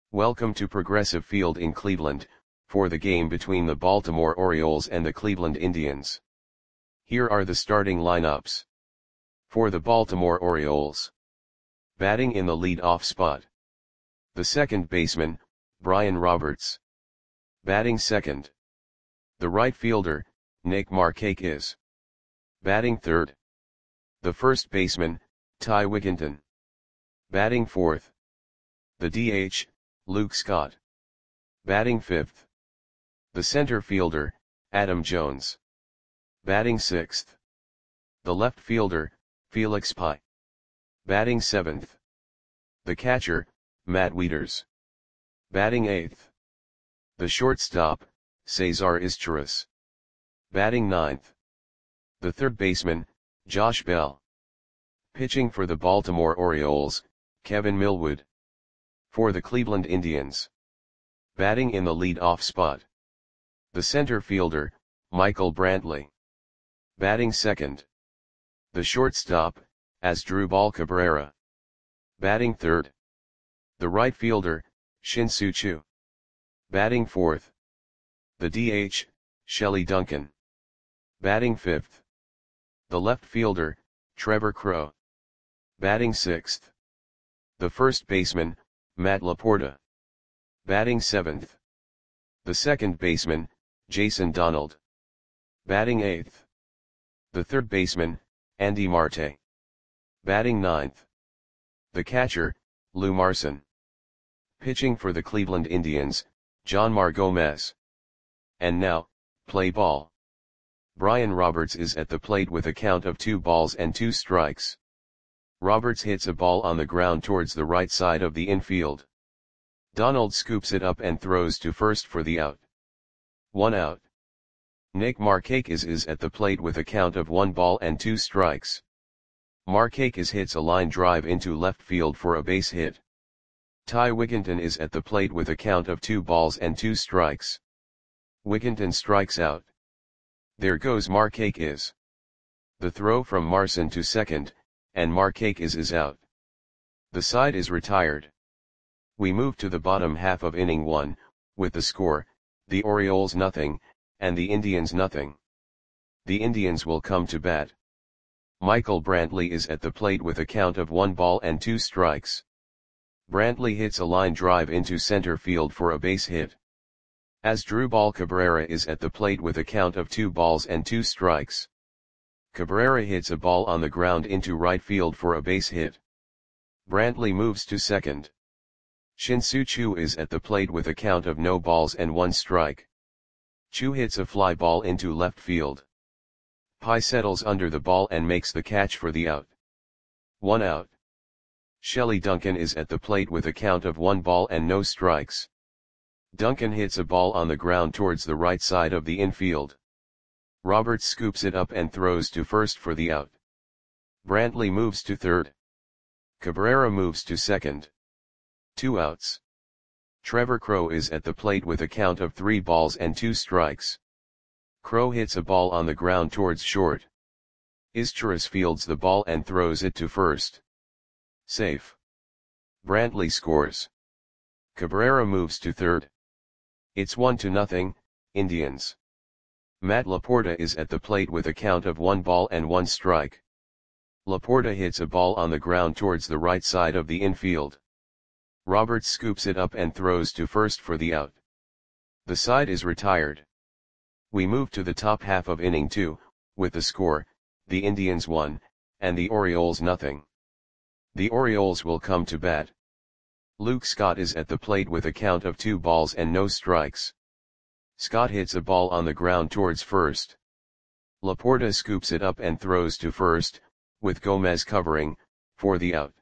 Welcome to Progressive Field in Cleveland, for the game between the Baltimore Orioles and the Cleveland Indians. Here are the starting lineups. For the Baltimore Orioles. Batting in the lead-off spot. The second baseman, Brian Roberts. Batting second. The right fielder, Nick Markakis. Batting third. The first baseman, Ty Wigginton. Batting fourth. The DH, Luke Scott. Batting fifth. The center fielder, Adam Jones. Batting sixth. The left fielder, Felix Pie. Batting seventh. The catcher, Matt Wieters. Batting eighth. The shortstop, Cesar Izturis. Batting ninth. The third baseman, Josh Bell. Pitching for the Baltimore Orioles, Kevin Millwood. For the Cleveland Indians. Batting in the lead-off spot. The center fielder, Michael Brantley. Batting second. The shortstop, Asdrubal Cabrera. Batting third. The right fielder, Shin-Soo Choo. Batting fourth. The DH, Shelley Duncan. Batting fifth. The left fielder, Trevor Crowe. Batting sixth. The first baseman, Matt Laporta. Batting seventh. The second baseman, Jason Donald. Batting eighth. The third baseman, Andy Marte. Batting ninth. The catcher, Lou Marson. Pitching for the Cleveland Indians, Jonmar Gomez. And now, play ball. Brian Roberts is at the plate with a count of 2 balls and 2 strikes. Roberts hits a ball on the ground towards the right side of the infield. Donald scoops it up and throws to first for the out. 1 out. Nick Markakis is at the plate with a count of 1 ball and 2 strikes. Markakis hits a line drive into left field for a base hit. Ty Wigginton is at the plate with a count of 2 balls and 2 strikes. Wigginton strikes out. There goes Markakis. The throw from Marson to second, and Markakis is out. The side is retired. We move to the bottom half of inning 1, with the score, the Orioles nothing, and the Indians nothing. The Indians will come to bat. Michael Brantley is at the plate with a count of 1 ball and 2 strikes. Brantley hits a line drive into center field for a base hit. Asdrubal Cabrera is at the plate with a count of 2 balls and 2 strikes. Cabrera hits a ball on the ground into right field for a base hit. Brantley moves to second. Shin-Soo Choo is at the plate with a count of no balls and 1 strike. Choo hits a fly ball into left field. Pie settles under the ball and makes the catch for the out. 1 out. Shelley Duncan is at the plate with a count of 1 ball and no strikes. Duncan hits a ball on the ground towards the right side of the infield. Roberts scoops it up and throws to first for the out. Brantley moves to third. Cabrera moves to second. 2 outs. Trevor Crowe is at the plate with a count of 3 balls and 2 strikes. Crowe hits a ball on the ground towards short. Izturis fields the ball and throws it to first. Safe. Brantley scores. Cabrera moves to third. It's 1-0, Indians. Matt Laporta is at the plate with a count of 1 ball and 1 strike. Laporta hits a ball on the ground towards the right side of the infield. Roberts scoops it up and throws to first for the out. The side is retired. We move to the top half of inning 2, with the score, the Indians 1, and the Orioles nothing. The Orioles will come to bat. Luke Scott is at the plate with a count of 2 balls and no strikes. Scott hits a ball on the ground towards first. Laporta scoops it up and throws to first, with Gomez covering, for the out.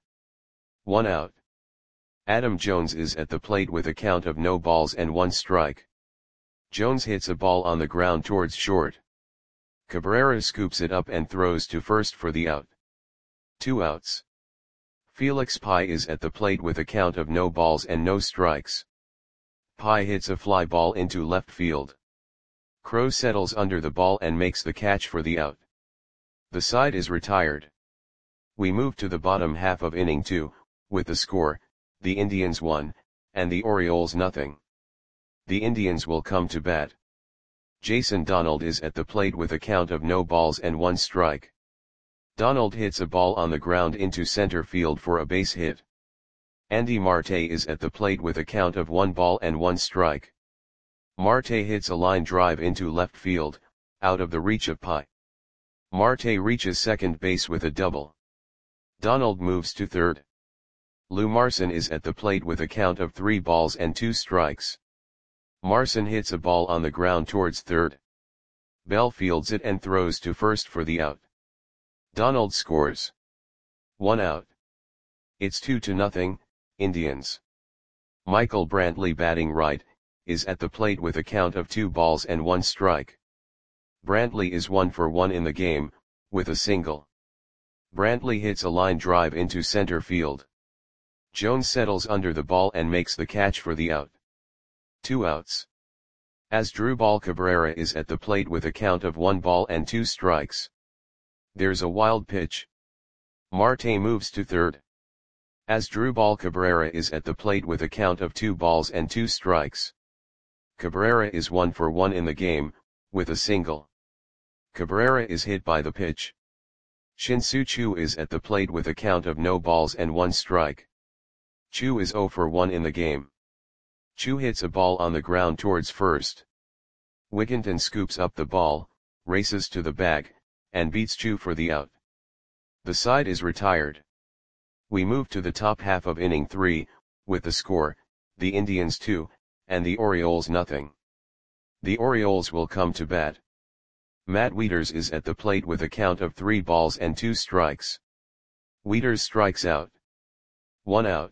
1 out. Adam Jones is at the plate with a count of no balls and 1 strike. Jones hits a ball on the ground towards short. Cabrera scoops it up and throws to first for the out. 2 outs. Felix Pie is at the plate with a count of no balls and no strikes. Pie hits a fly ball into left field. Crowe settles under the ball and makes the catch for the out. The side is retired. We move to the bottom half of inning 2, with the score, the Indians 1, and the Orioles nothing. The Indians will come to bat. Jason Donald is at the plate with a count of no balls and 1 strike. Donald hits a ball on the ground into center field for a base hit. Andy Marte is at the plate with a count of 1 ball and 1 strike. Marte hits a line drive into left field, out of the reach of Pi. Marte reaches second base with a double. Donald moves to third. Lou Marson is at the plate with a count of 3 balls and 2 strikes. Marson hits a ball on the ground towards third. Bell fields it and throws to first for the out. Donald scores. 1 out. It's 2-0, Indians. Michael Brantley, batting right, is at the plate with a count of 2 balls and 1 strike. Brantley is 1 for 1 in the game, with a single. Brantley hits a line drive into center field. Jones settles under the ball and makes the catch for the out. 2 outs. Asdrubal Cabrera is at the plate with a count of 1 ball and 2 strikes. There's a wild pitch. Marte moves to third. Asdrubal Cabrera is at the plate with a count of 2 balls and 2 strikes. Cabrera is 1 for 1 in the game, with a single. Cabrera is hit by the pitch. Shin-Soo Choo is at the plate with a count of no balls and 1 strike. Choo is 0 for 1 in the game. Choo hits a ball on the ground towards first. Wigginton scoops up the ball, races to the bag, and beats Choo for the out. The side is retired. We move to the top half of inning 3, with the score, the Indians 2, and the Orioles nothing. The Orioles will come to bat. Matt Wieters is at the plate with a count of 3 balls and 2 strikes. Wieters strikes out. 1 out.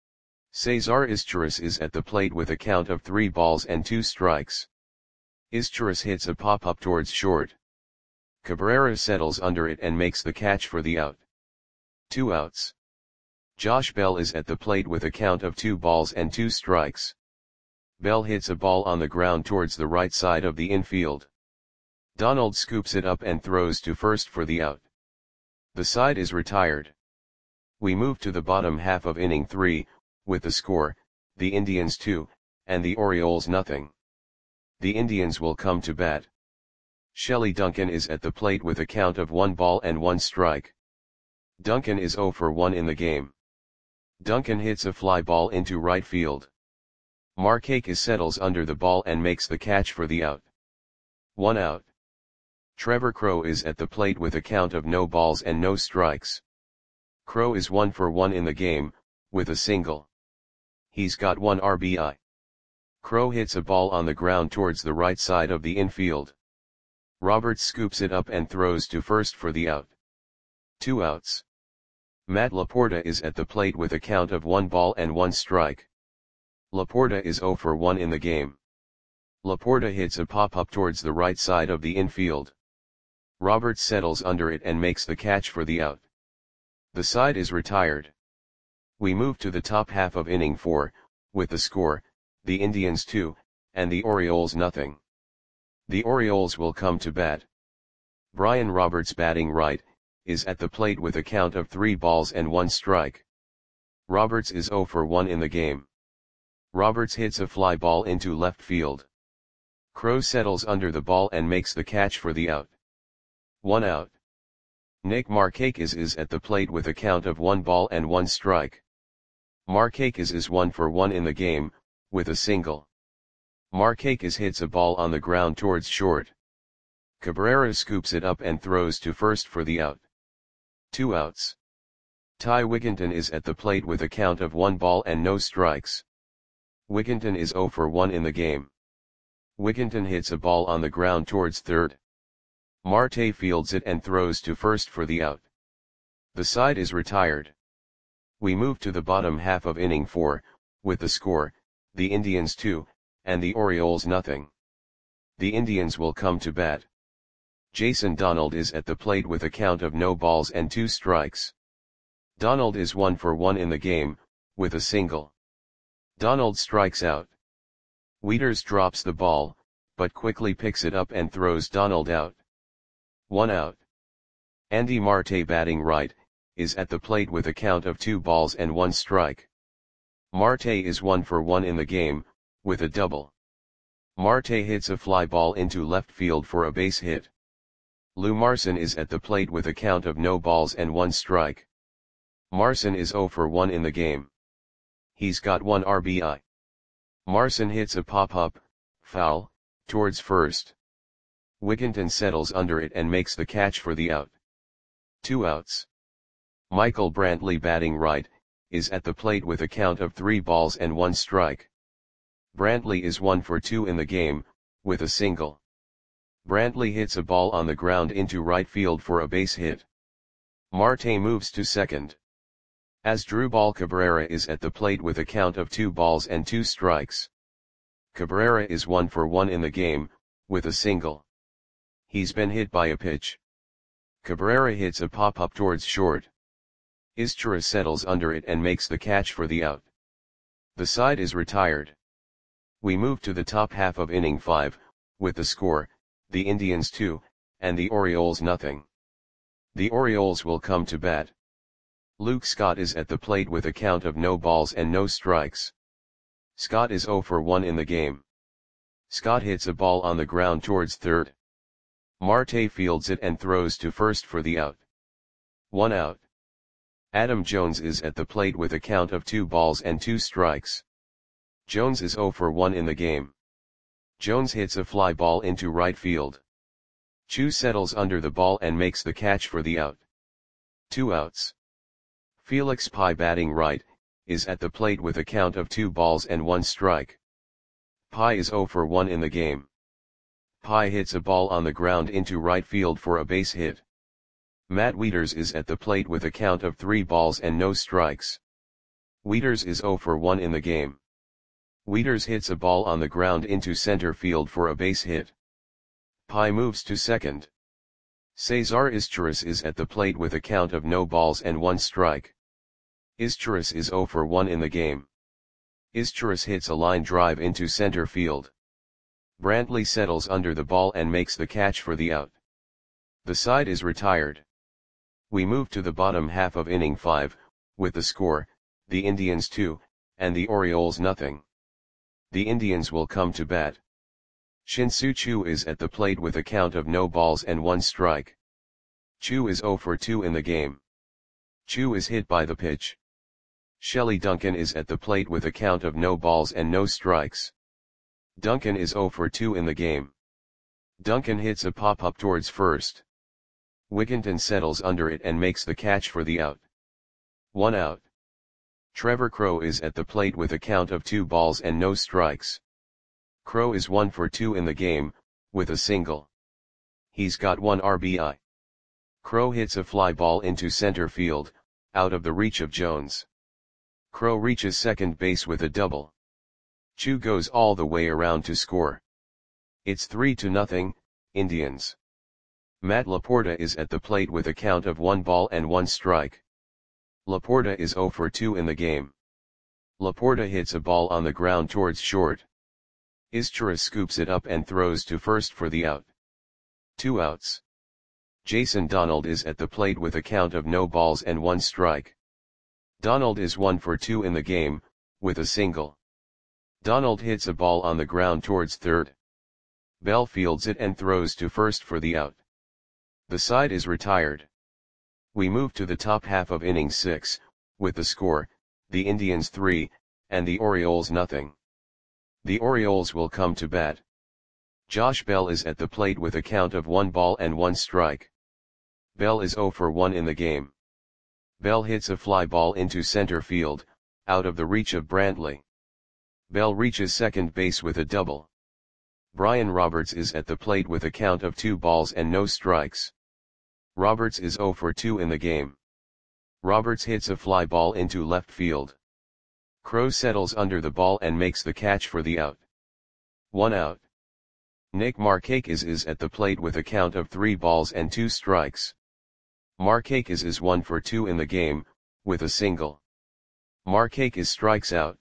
Cesar Izturis is at the plate with a count of 3 balls and 2 strikes. Izturis hits a pop-up towards short. Cabrera settles under it and makes the catch for the out. 2 outs. Josh Bell is at the plate with a count of 2 balls and 2 strikes. Bell hits a ball on the ground towards the right side of the infield. Donald scoops it up and throws to first for the out. The side is retired. We move to the bottom half of inning 3, with the score, the Indians 2, and the Orioles nothing. The Indians will come to bat. Shelley Duncan is at the plate with a count of 1 ball and 1 strike. Duncan is 0 for 1 in the game. Duncan hits a fly ball into right field. Markakis settles under the ball and makes the catch for the out. 1 out. Trevor Crowe is at the plate with a count of no balls and no strikes. Crowe is 1 for 1 in the game, with a single. He's got 1 RBI. Crowe hits a ball on the ground towards the right side of the infield. Roberts scoops it up and throws to first for the out. 2 outs. Matt Laporta is at the plate with a count of 1 ball and 1 strike. Laporta is 0 for 1 in the game. Laporta hits a pop-up towards the right side of the infield. Roberts settles under it and makes the catch for the out. The side is retired. We move to the top half of inning 4, with the score, the Indians 2, and the Orioles nothing. The Orioles will come to bat. Brian Roberts, batting right, is at the plate with a count of 3 balls and 1 strike. Roberts is 0 for 1 in the game. Roberts hits a fly ball into left field. Crowe settles under the ball and makes the catch for the out. 1 out. Nick Markakis is at the plate with a count of 1 ball and 1 strike. Markakis is 1 for 1 in the game, with a single. Markakis hits a ball on the ground towards short. Cabrera scoops it up and throws to first for the out. 2 outs. Ty Wigginton is at the plate with a count of 1 ball and no strikes. Wigginton is 0 for 1 in the game. Wigginton hits a ball on the ground towards third. Marte fields it and throws to first for the out. The side is retired. We move to the bottom half of inning 4, with the score, the Indians 2, and the Orioles nothing. The Indians will come to bat. Jason Donald is at the plate with a count of no balls and 2 strikes. Donald is 1 for 1 in the game, with a single. Donald strikes out. Wieters drops the ball, but quickly picks it up and throws Donald out. 1 out. Andy Marte, batting right, is at the plate with a count of 2 balls and 1 strike. Marte is 1 for 1 in the game, with a double. Marte hits a fly ball into left field for a base hit. Lou Marson is at the plate with a count of no balls and 1 strike. Marson is 0 for 1 in the game. He's got 1 RBI. Marson hits a pop-up, foul, towards first. Wigginton settles under it and makes the catch for the out. 2 outs. Michael Brantley, batting right, is at the plate with a count of 3 balls and 1 strike. Brantley is 1 for 2 in the game, with a single. Brantley hits a ball on the ground into right field for a base hit. Marte moves to second. Asdrubal Cabrera is at the plate with a count of 2 balls and 2 strikes. Cabrera is 1 for 1 in the game, with a single. He's been hit by a pitch. Cabrera hits a pop-up towards short. Izturis settles under it and makes the catch for the out. The side is retired. We move to the top half of inning 5, with the score, the Indians 2, and the Orioles nothing. The Orioles will come to bat. Luke Scott is at the plate with a count of no balls and no strikes. Scott is 0 for 1 in the game. Scott hits a ball on the ground towards third. Marte fields it and throws to first for the out. 1 out. Adam Jones is at the plate with a count of 2 balls and 2 strikes. Jones is 0 for 1 in the game. Jones hits a fly ball into right field. Chu settles under the ball and makes the catch for the out. 2 outs. Felix Pie, batting right, is at the plate with a count of 2 balls and 1 strike. Pie is 0 for 1 in the game. Pie hits a ball on the ground into right field for a base hit. Matt Wieters is at the plate with a count of 3 balls and no strikes. Wieters is 0 for 1 in the game. Wieters hits a ball on the ground into center field for a base hit. Pie moves to second. Cesar Izturis is at the plate with a count of no balls and 1 strike. Izturis is 0 for 1 in the game. Izturis hits a line drive into center field. Brantley settles under the ball and makes the catch for the out. The side is retired. We move to the bottom half of inning 5, with the score, the Indians 2, and the Orioles nothing. The Indians will come to bat. Shin-Soo Choo is at the plate with a count of no balls and 1 strike. Choo is 0 for 2 in the game. Choo is hit by the pitch. Shelley Duncan is at the plate with a count of no balls and no strikes. Duncan is 0 for 2 in the game. Duncan hits a pop-up towards first. Wigginton settles under it and makes the catch for the out. 1 out. Trevor Crowe is at the plate with a count of 2 balls and no strikes. Crowe is 1 for 2 in the game, with a single. He's got 1 RBI. Crowe hits a fly ball into center field, out of the reach of Jones. Crowe reaches second base with a double. Choo goes all the way around to score. It's 3-0, Indians. Matt Laporta is at the plate with a count of 1 ball and 1 strike. Laporta is 0 for 2 in the game. Laporta hits a ball on the ground towards short. Izturis scoops it up and throws to first for the out. 2 outs. Jason Donald is at the plate with a count of no balls and 1 strike. Donald is 1 for 2 in the game, with a single. Donald hits a ball on the ground towards third. Bell fields it and throws to first for the out. The side is retired. We move to the top half of inning 6, with the score, the Indians 3, and the Orioles nothing. The Orioles will come to bat. Josh Bell is at the plate with a count of 1 ball and 1 strike. Bell is 0 for 1 in the game. Bell hits a fly ball into center field, out of the reach of Brantley. Bell reaches second base with a double. Brian Roberts is at the plate with a count of 2 balls and no strikes. Roberts is 0 for 2 in the game. Roberts hits a fly ball into left field. Crowe settles under the ball and makes the catch for the out. 1 out. Nick Markakis is at the plate with a count of 3 balls and 2 strikes. Markakis is 1 for 2 in the game, with a single. Markakis strikes out.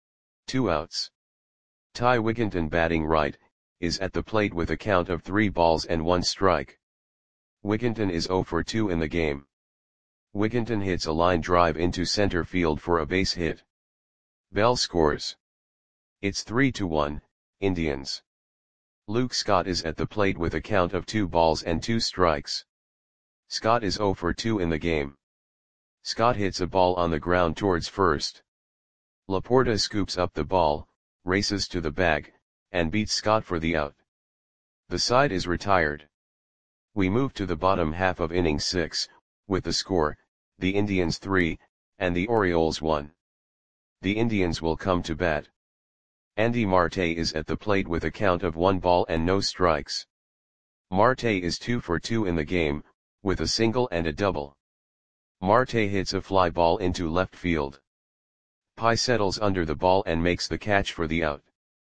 2 outs. Ty Wigginton, batting right, is at the plate with a count of 3 balls and 1 strike. Wigginton is 0 for 2 in the game. Wigginton hits a line drive into center field for a base hit. Bell scores. It's 3-1, Indians. Luke Scott is at the plate with a count of 2 balls and 2 strikes. Scott is 0 for 2 in the game. Scott hits a ball on the ground towards first. Laporta scoops up the ball, races to the bag, and beats Scott for the out. The side is retired. We move to the bottom half of inning 6, with the score, the Indians 3, and the Orioles 1. The Indians will come to bat. Andy Marte is at the plate with a count of 1 ball and no strikes. Marte is 2 for 2 in the game, with a single and a double. Marte hits a fly ball into left field. Pye settles under the ball and makes the catch for the out.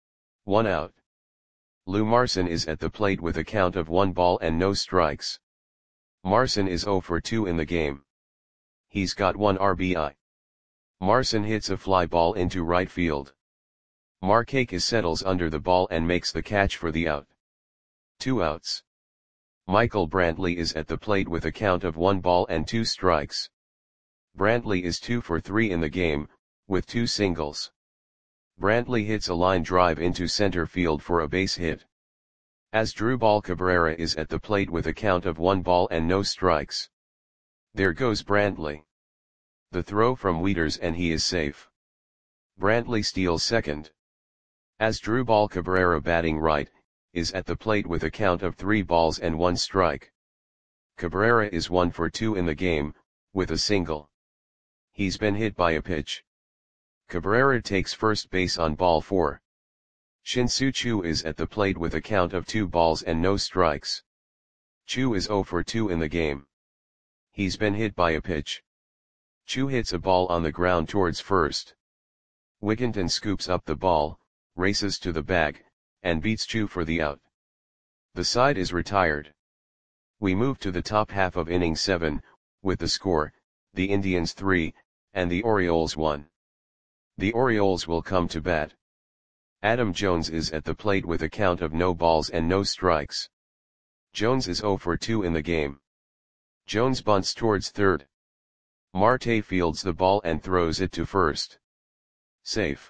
1 out. Lou Marson is at the plate with a count of 1 ball and no strikes. Marson is 0 for 2 in the game. He's got 1 RBI. Marson hits a fly ball into right field. Markakis settles under the ball and makes the catch for the out. 2 outs. Michael Brantley is at the plate with a count of 1 ball and 2 strikes. Brantley is 2 for 3 in the game, with 2 singles. Brantley hits a line drive into center field for a base hit. Asdrubal Cabrera is at the plate with a count of 1 ball and no strikes. There goes Brantley. The throw from Wieters and he is safe. Brantley steals second. Asdrubal Cabrera, batting right, is at the plate with a count of 3 balls and 1 strike. Cabrera is 1 for 2 in the game, with a single. He's been hit by a pitch. Cabrera takes first base on ball 4. Shin-Soo Choo is at the plate with a count of 2 balls and no strikes. Choo is 0 for 2 in the game. He's been hit by a pitch. Choo hits a ball on the ground towards first. Wigginton scoops up the ball, races to the bag, and beats Choo for the out. The side is retired. We move to the top half of inning 7, with the score, the Indians 3, and the Orioles 1. The Orioles will come to bat. Adam Jones is at the plate with a count of no balls and no strikes. Jones is 0 for 2 in the game. Jones bunts towards third. Marte fields the ball and throws it to first. Safe.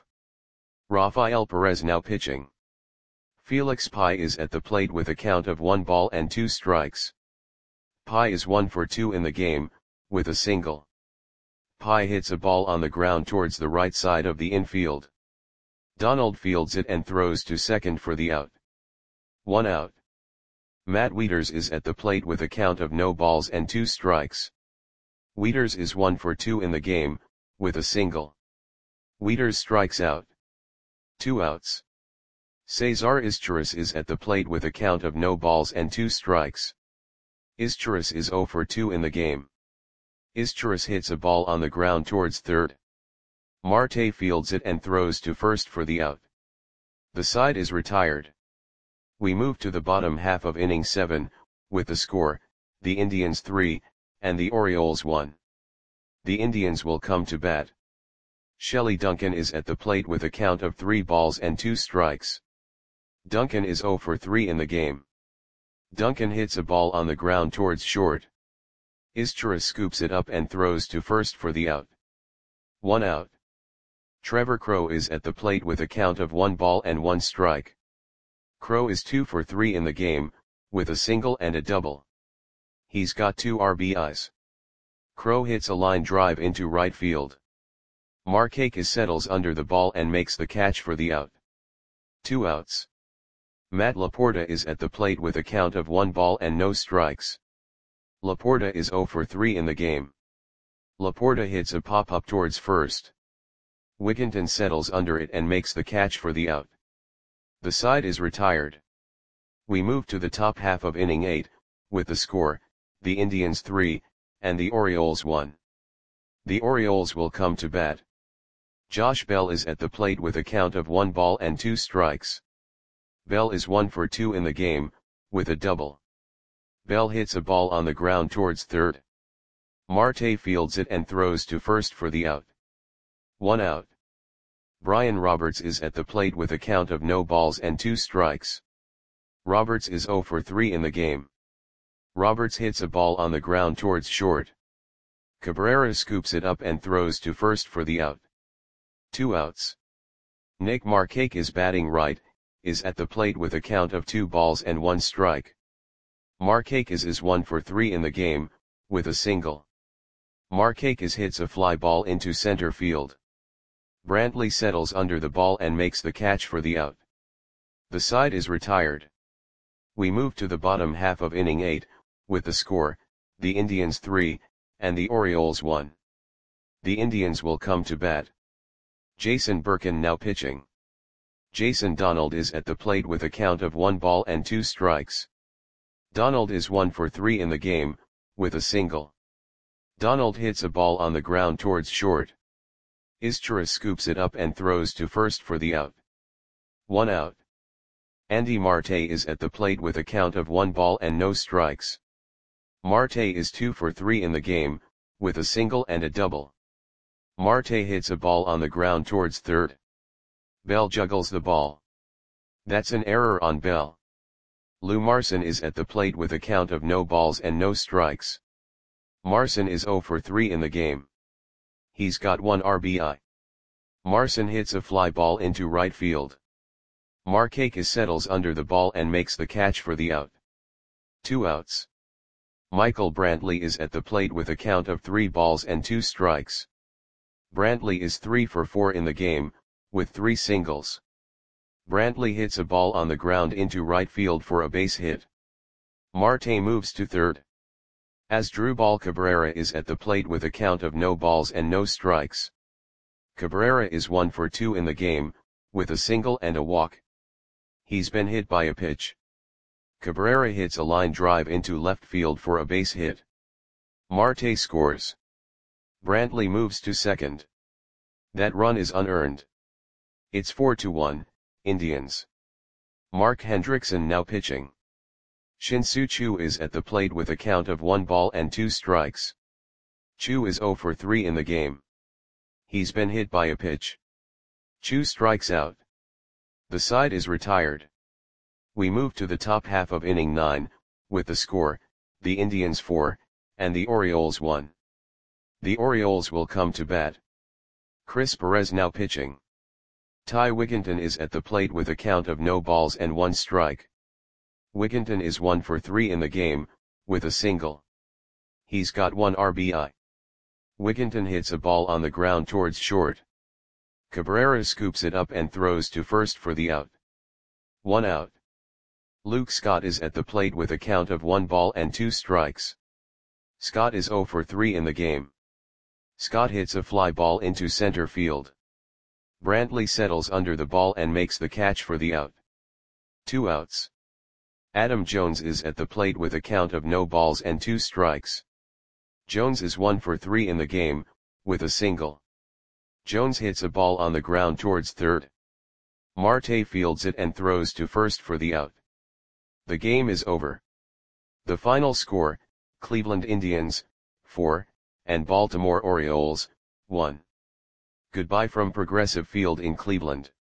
Rafael Perez now pitching. Felix Pye is at the plate with a count of 1 ball and 2 strikes. Pye is 1 for 2 in the game, with a single. Pye hits a ball on the ground towards the right side of the infield. Donald fields it and throws to second for the out. 1 out. Matt Wieters is at the plate with a count of no balls and 2 strikes. Wieters is 1 for 2 in the game, with a single. Wieters strikes out. 2 outs. Cesar Izturis is at the plate with a count of no balls and 2 strikes. Izturis is 0 for 2 in the game. Izturis hits a ball on the ground towards third. Marte fields it and throws to first for the out. The side is retired. We move to the bottom half of inning 7, with the score, the Indians 3, and the Orioles 1. The Indians will come to bat. Shelley Duncan is at the plate with a count of 3 balls and 2 strikes. Duncan is 0 for 3 in the game. Duncan hits a ball on the ground towards short. Izturis scoops it up and throws to first for the out. 1 out. Trevor Crowe is at the plate with a count of 1 ball and 1 strike. Crowe is 2 for 3 in the game, with a single and a double. He's got 2 RBIs. Crowe hits a line drive into right field. Markakis settles under the ball and makes the catch for the out. 2 outs. Matt Laporta is at the plate with a count of 1 ball and no strikes. Laporta is 0 for 3 in the game. Laporta hits a pop-up towards first. Wigginton settles under it and makes the catch for the out. The side is retired. We move to the top half of inning 8, with the score, the Indians 3, and the Orioles 1. The Orioles will come to bat. Josh Bell is at the plate with a count of 1 ball and 2 strikes. Bell is 1 for 2 in the game, with a double. Bell hits a ball on the ground towards third. Marte fields it and throws to first for the out. 1 out. Brian Roberts is at the plate with a count of no balls and 2 strikes. Roberts is 0 for 3 in the game. Roberts hits a ball on the ground towards short. Cabrera scoops it up and throws to first for the out. 2 outs. Nick Markakis is batting right, is at the plate with a count of 2 balls and 1 strike. Markakis is 1 for 3 in the game, with a single. Markakis hits a fly ball into center field. Brantley settles under the ball and makes the catch for the out. The side is retired. We move to the bottom half of inning 8, with the score, the Indians 3, and the Orioles 1. The Indians will come to bat. Jason Birkin now pitching. Jason Donald is at the plate with a count of 1 ball and 2 strikes. Donald is 1 for 3 in the game, with a single. Donald hits a ball on the ground towards short. Izchara scoops it up and throws to first for the out. 1 out. Andy Marte is at the plate with a count of 1 ball and no strikes. Marte is 2 for 3 in the game, with a single and a double. Marte hits a ball on the ground towards third. Bell juggles the ball. That's an error on Bell. Lou Marson is at the plate with a count of no balls and no strikes. Marson is 0 for 3 in the game. He's got 1 RBI. Marson hits a fly ball into right field. Markakis settles under the ball and makes the catch for the out. 2 outs. Michael Brantley is at the plate with a count of 3 balls and 2 strikes. Brantley is 3 for 4 in the game, with 3 singles. Brantley hits a ball on the ground into right field for a base hit. Marte moves to third. Asdrubal Cabrera is at the plate with a count of no balls and no strikes. Cabrera is 1 for 2 in the game, with a single and a walk. He's been hit by a pitch. Cabrera hits a line drive into left field for a base hit. Marte scores. Brantley moves to second. That run is unearned. It's 4-1, Indians. Mark Hendrickson now pitching. Shin-Soo Choo is at the plate with a count of 1 ball and 2 strikes. Choo is 0 for 3 in the game. He's been hit by a pitch. Choo strikes out. The side is retired. We move to the top half of inning 9, with the score, the Indians 4, and the Orioles 1. The Orioles will come to bat. Chris Perez now pitching. Ty Wigginton is at the plate with a count of no balls and 1 strike. Wigginton is 1 for 3 in the game, with a single. He's got 1 RBI. Wigginton hits a ball on the ground towards short. Cabrera scoops it up and throws to first for the out. 1 out. Luke Scott is at the plate with a count of 1 ball and 2 strikes. Scott is 0 for 3 in the game. Scott hits a fly ball into center field. Brantley settles under the ball and makes the catch for the out. 2 outs. Adam Jones is at the plate with a count of no balls and 2 strikes. Jones is 1 for 3 in the game, with a single. Jones hits a ball on the ground towards third. Marte fields it and throws to first for the out. The game is over. The final score, Cleveland Indians, 4, and Baltimore Orioles, 1. Goodbye from Progressive Field in Cleveland.